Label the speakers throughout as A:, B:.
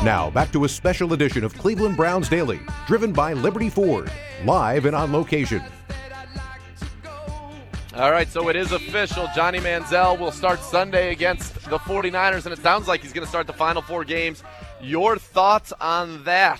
A: Now, back to a special edition of Cleveland Browns Daily, driven by Liberty Ford, live and on location.
B: All right, so it is official. Johnny Manziel will start Sunday against the 49ers, and it sounds like he's going to start the final 4 games. Your thoughts on that?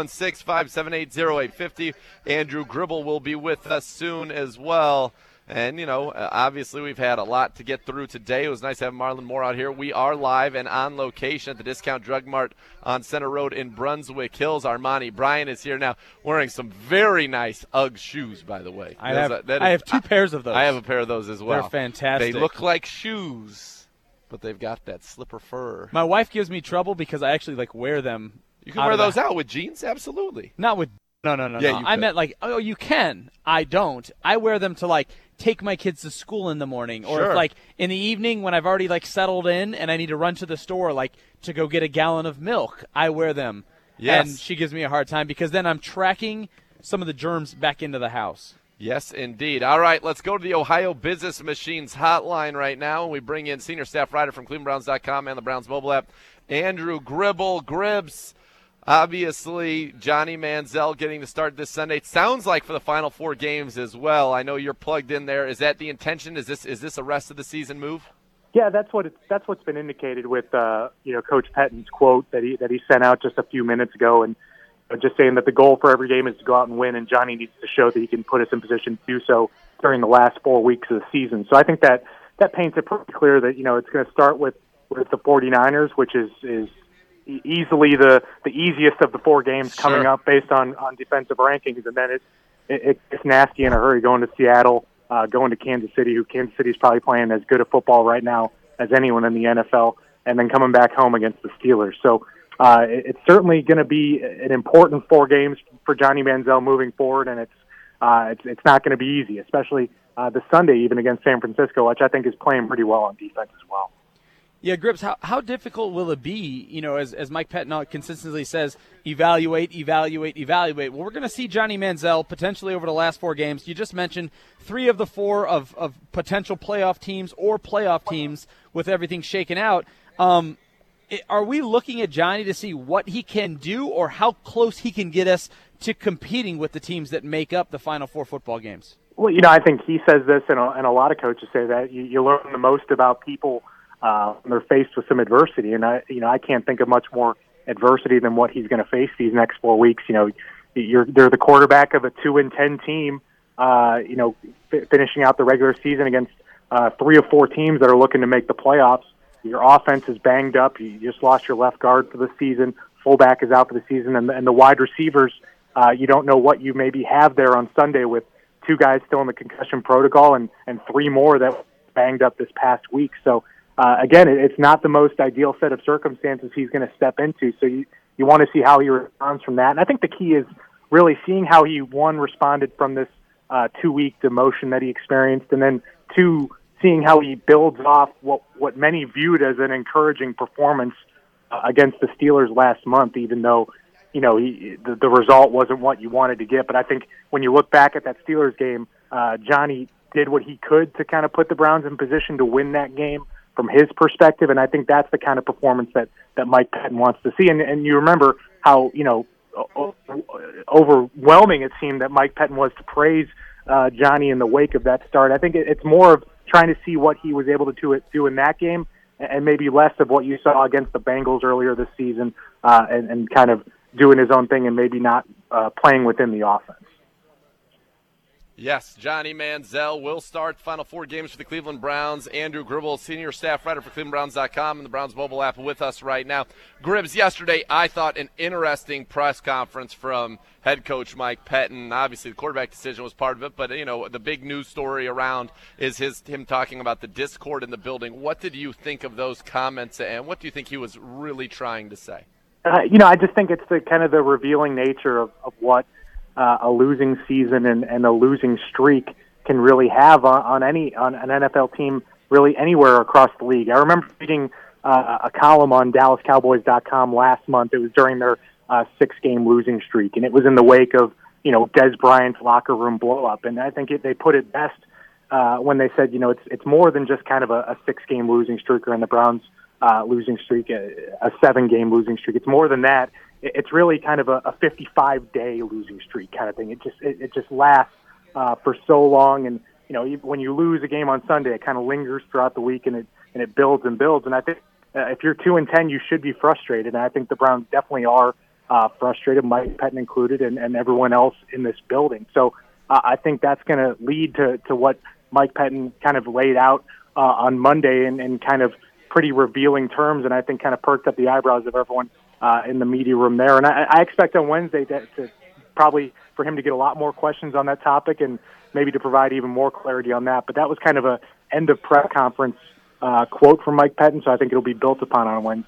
B: 216-578-0850. Andrew Gribble will be with us soon as well. And, you know, obviously we've had a lot to get through today. It was nice to have Marlon Moore out here. We are live and on location at the Discount Drug Mart on Center Road in Brunswick Hills. Armani Bryan is here now wearing some very nice UGG shoes, by the way.
C: I have 2 pairs of those.
B: I have a pair of those as well.
C: They're fantastic.
B: They look like shoes, but they've got that slipper fur.
C: My wife gives me trouble because I actually, wear them.
B: You can wear those out with jeans? Absolutely.
C: Not with – no.
B: Yeah,
C: I meant you can. I don't. I wear them to, take my kids to school in the morning, or
B: sure.
C: if, in the evening when I've already settled in and I need to run to the store to go get a gallon of milk, I wear them.
B: Yes.
C: And she gives me a hard time because then I'm tracking some of the germs back into the house.
B: Yes, indeed. All right, let's go to the Ohio Business Machines hotline right now. We bring in senior staff writer from ClevelandBrowns.com and the Browns mobile app, Andrew Gribble. Gribbs. Obviously, Johnny Manziel getting to start this Sunday. It sounds like for the final 4 games as well. I know you're plugged in there. Is that the intention? Is this a rest of the season move?
D: Yeah, that's what's been indicated with Coach Pettin's quote that he sent out just a few minutes ago, and just saying that the goal for every game is to go out and win, and Johnny needs to show that he can put us in position to do so during the last 4 weeks of the season. So I think that paints it pretty clear that it's going to start with the 49ers, which is easily the easiest of the 4 games coming up based on defensive rankings, and then it gets nasty in a hurry going to Seattle, going to Kansas City, who Kansas City is probably playing as good a football right now as anyone in the NFL, and then coming back home against the Steelers. So it's certainly going to be an important 4 games for Johnny Manziel moving forward, and it's not going to be easy, especially this Sunday even against San Francisco, which I think is playing pretty well on defense as well.
C: Yeah, Gribbs, how difficult will it be, as Mike Pettine consistently says, evaluate. Well, we're going to see Johnny Manziel potentially over the last 4 games. You just mentioned 3 of the 4 of potential playoff teams or playoff teams with everything shaken out. Are we looking at Johnny to see what he can do or how close he can get us to competing with the teams that make up the final 4 football games?
D: Well, I think he says this, and a lot of coaches say that you learn the most about people when they're faced with some adversity, and I can't think of much more adversity than what he's going to face these next 4 weeks. They're the quarterback of a 2-10 team. Finishing out the regular season against 3 or 4 teams that are looking to make the playoffs. Your offense is banged up. You just lost your left guard for the season. Fullback is out for the season, and the wide receivers. You don't know what you maybe have there on Sunday with 2 guys still in the concussion protocol and 3 more that were banged up this past week. So. Again, it's not the most ideal set of circumstances he's going to step into, so you want to see how he responds from that. And I think the key is really seeing how he, 1, responded from this 2-week demotion that he experienced, and then 2, seeing how he builds off what many viewed as an encouraging performance against the Steelers last month, even though the result wasn't what you wanted to get. But I think when you look back at that Steelers game, Johnny did what he could to kind of put the Browns in position to win that game from his perspective, and I think that's the kind of performance that Mike Pettine wants to see. And you remember how overwhelming it seemed that Mike Pettine was to praise Johnny in the wake of that start. I think it's more of trying to see what he was able to do in that game, and maybe less of what you saw against the Bengals earlier this season, and kind of doing his own thing and maybe not playing within the offense.
B: Yes, Johnny Manziel will start final 4 games for the Cleveland Browns. Andrew Gribble, senior staff writer for ClevelandBrowns.com and the Browns mobile app, with us right now. Gribbs, yesterday I thought an interesting press conference from head coach Mike Pettine. Obviously, the quarterback decision was part of it, but the big news story around is him talking about the discord in the building. What did you think of those comments, and what do you think he was really trying to say?
D: I just think it's the revealing nature of what a losing season and a losing streak can really have on an NFL team, really anywhere across the league. I remember reading a column on DallasCowboys.com last month. It was during their 6-game losing streak, and it was in the wake of Dez Bryant's locker room blow up. And I think they put it best when they said it's more than just kind of a 6-game losing streak, and the Browns losing streak, a 7-game losing streak. It's more than that. It's really kind of a 55-day losing streak kind of thing. It just lasts for so long, and when you lose a game on Sunday, it kind of lingers throughout the week, and it builds and builds. And I think if you're 2-10, you should be frustrated, and I think the Browns definitely are frustrated, Mike Pettine included, and everyone else in this building. So I think that's going to lead to what Mike Pettine kind of laid out on Monday in kind of pretty revealing terms, and I think kind of perked up the eyebrows of everyone in the media room there. And I expect on Wednesday to probably for him to get a lot more questions on that topic and maybe to provide even more clarity on that. But that was kind of a end of press conference quote from Mike Pettine, so I think it'll be built upon on Wednesday.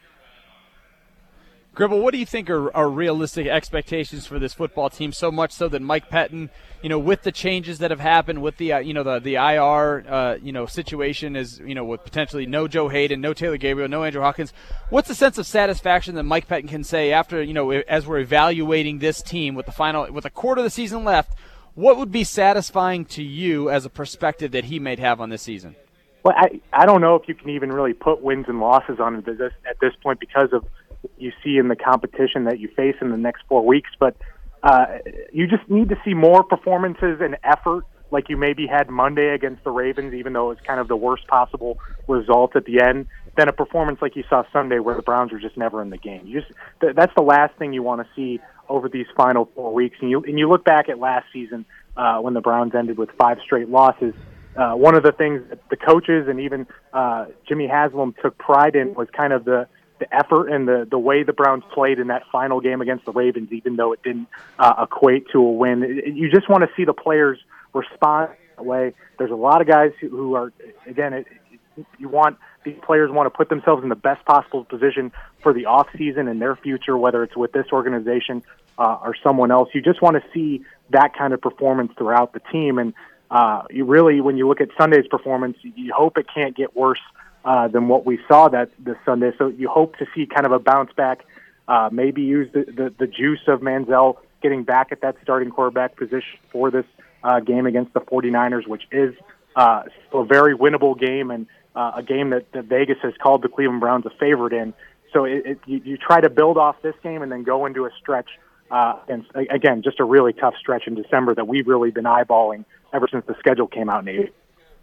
C: Gribble, what do you think are realistic expectations for this football team? So much so that Mike Pettine, with the changes that have happened, with the the IR situation is with potentially no Joe Hayden, no Taylor Gabriel, no Andrew Hawkins. What's the sense of satisfaction that Mike Pettine can say after as we're evaluating this team with a quarter of the season left? What would be satisfying to you as a perspective that he might have on this season?
D: Well, I don't know if you can even really put wins and losses on it at this point because of you see in the competition that you face in the next 4 weeks, but you just need to see more performances and effort like you maybe had Monday against the Ravens, even though it was kind of the worst possible result at the end, than a performance like you saw Sunday where the Browns were just never in the game. That's the last thing you want to see over these final 4 weeks. And you look back at last season when the Browns ended with 5 straight losses. One of the things that the coaches and even Jimmy Haslam took pride in was kind of the effort and the way the Browns played in that final game against the Ravens, even though it didn't equate to a win. You just want to see the players respond that way. There's a lot of guys who are, again, these players want to put themselves in the best possible position for the off season and their future, whether it's with this organization or someone else. You just want to see that kind of performance throughout the team. And you really, when you look at Sunday's performance, you hope it can't get worse than what we saw this Sunday. So you hope to see kind of a bounce back, maybe use the juice of Manziel getting back at that starting quarterback position for this game against the 49ers, which is still a very winnable game and a game that Vegas has called the Cleveland Browns a favorite in. So you try to build off this game and then go into a stretch, and again, just a really tough stretch in December that we've really been eyeballing ever since the schedule came out in April.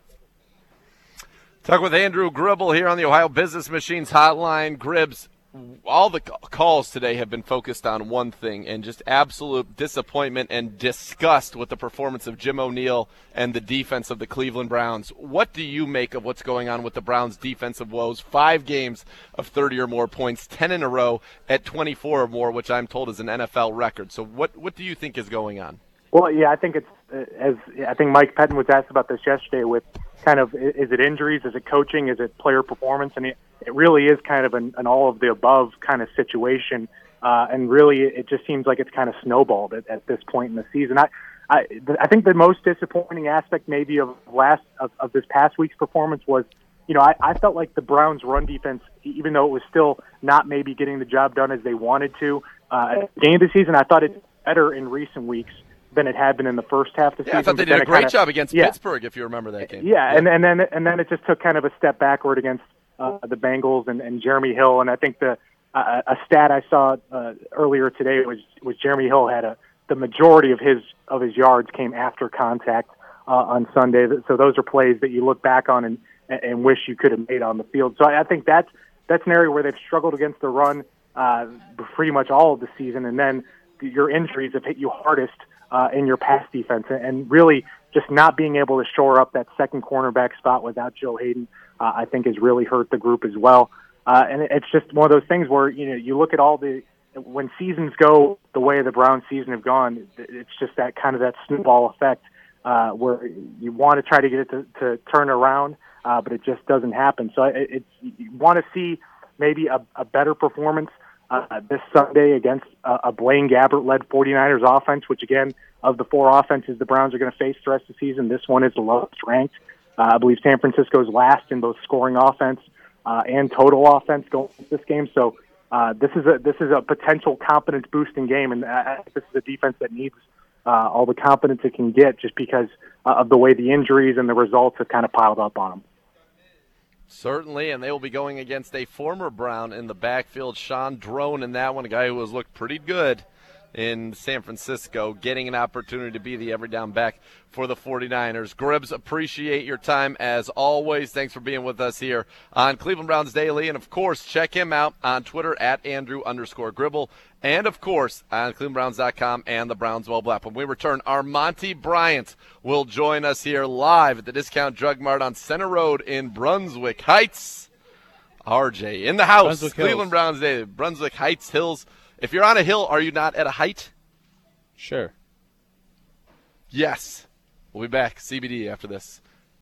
B: Talk with Andrew Gribble here on the Ohio Business Machines Hotline. Gribbs, all the calls today have been focused on one thing, and just absolute disappointment and disgust with the performance of Jim O'Neill and the defense of the Cleveland Browns. What do you make of what's going on with the Browns' defensive woes? 5 games of 30 or more points, 10 in a row at 24 or more, which I'm told is an NFL record. So what do you think is going on?
D: Well, yeah, I think I think Mike Pettine was asked about this yesterday with kind of, is it injuries, is it coaching, is it player performance? And it really is kind of an all of the above kind of situation. And really, it just seems like it's kind of snowballed at this point in the season. I think the most disappointing aspect maybe of this past week's performance was, I felt like the Browns' run defense, even though it was still not maybe getting the job done as they wanted to, at the game of the season, I thought it's better in recent weeks than it had been in the first half of the season.
B: I thought they did a great job against Pittsburgh, if you remember that game.
D: Yeah, and then it just took kind of a step backward against the Bengals and Jeremy Hill. And I think a stat I saw earlier today was Jeremy Hill had the majority of his yards came after contact on Sunday. So those are plays that you look back on and wish you could have made on the field. So I think that's an area where they've struggled against the run pretty much all of the season. And then your injuries have hit you hardest in your pass defense, and really just not being able to shore up that second cornerback spot without Joe Hayden, I think has really hurt the group as well. And it's just one of those things where, you look at when seasons go the way the Browns season have gone, it's just that kind of that snowball effect where you want to try to get it to turn around, but it just doesn't happen. So you want to see maybe a better performance this Sunday against a Blaine Gabbert-led 49ers offense, which, again, of the 4 offenses the Browns are going to face the rest of the season, this one is the lowest ranked. I believe San Francisco's last in both scoring offense and total offense going into this game. So this is a potential confidence-boosting game, and this is a defense that needs all the confidence it can get just because of the way the injuries and the results have kind of piled up on them.
B: Certainly, and they will be going against a former Brown in the backfield, Sean Drone in that one, a guy who has looked pretty good in San Francisco, getting an opportunity to be the every down back for the 49ers. Gribbs, appreciate your time as always. Thanks for being with us here on Cleveland Browns Daily. And, of course, check him out on Twitter at Andrew_Gribble. And, of course, on ClevelandBrowns.com and the Browns mobile app. When we return, Armonte Bryant will join us here live at the Discount Drug Mart on Center Road in Brunswick Heights. RJ in the house.
C: Brunswick
B: Cleveland
C: Hills.
B: Browns Daily. Brunswick Heights Hills. If you're on a hill, are you not at a height?
C: Sure.
B: Yes. We'll be back. CBD after this.